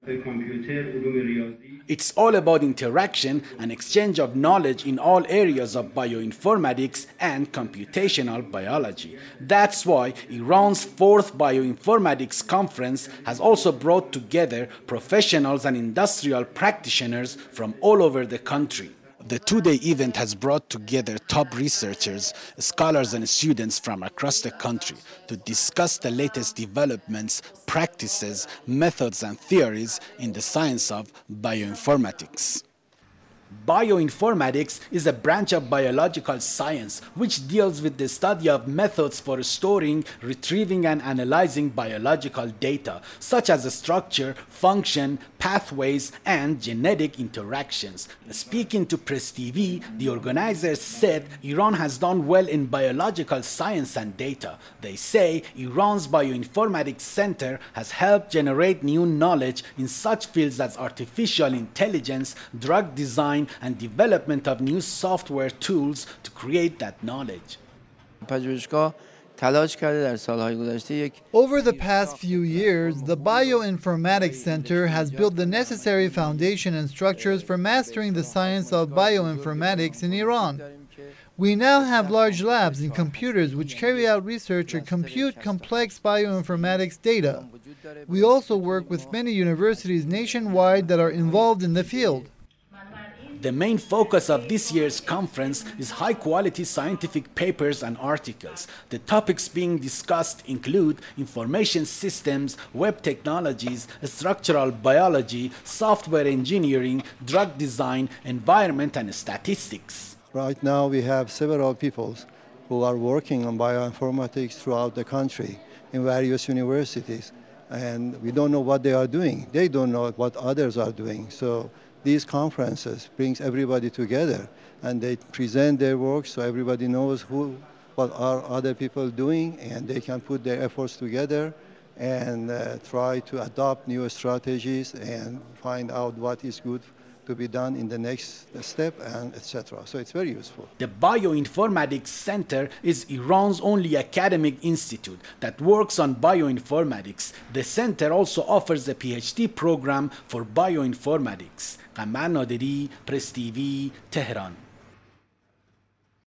It's all about interaction and exchange of knowledge in all areas of bioinformatics and computational biology. That's why Iran's 4th Bioinformatics Conference has also brought together professionals and industrial practitioners from all over the country. The two-day event has brought together top researchers, scholars and students from across the country to discuss the latest developments, practices, methods and theories in the science of bioinformatics. Bioinformatics is a branch of biological science which deals with the study of methods for storing, retrieving and analyzing biological data, such as structure, function, pathways and genetic interactions. Speaking to Press TV, the organizers said Iran has done well in biological science and data. They say Iran's Bioinformatics Center has helped generate new knowledge in such fields as artificial intelligence, drug design and development of new software tools to create that knowledge. Over the past few years, the Bioinformatics Center has built the necessary foundation and structures for mastering the science of bioinformatics in Iran. We now have large labs and computers which carry out research or compute complex bioinformatics data. We also work with many universities nationwide that are involved in the field. The main focus of this year's conference is high-quality scientific papers and articles. The topics being discussed include information systems, web technologies, structural biology, software engineering, drug design, environment, and statistics. Right now we have several people who are working on bioinformatics throughout the country in various universities, and we don't know what they are doing. They don't know what others are doing. So these conferences brings everybody together and they present their work so everybody knows what are other people doing, and they can put their efforts together and try to adopt new strategies and find out what is good to be done in the next step, and etc. So it's very useful. The Bioinformatics Center is Iran's only academic institute that works on bioinformatics. The center also offers a PhD program for bioinformatics. Qamar Naderi, Press TV, Tehran.